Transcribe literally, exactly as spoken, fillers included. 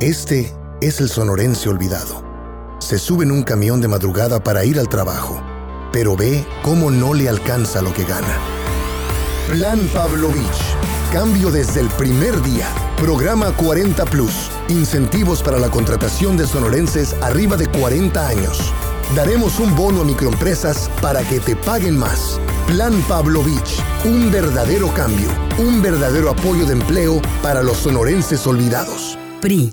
Este es el sonorense olvidado. Se sube en un camión de madrugada para ir al trabajo, pero ve cómo no le alcanza lo que gana. Plan Pavlovich. Cambio desde el primer día. Programa cuarenta plus. Incentivos para la contratación de sonorenses arriba de cuarenta años. Daremos un bono a microempresas para que te paguen más. Plan Pavlovich. Un verdadero cambio. Un verdadero apoyo de empleo para los sonorenses olvidados. P R I.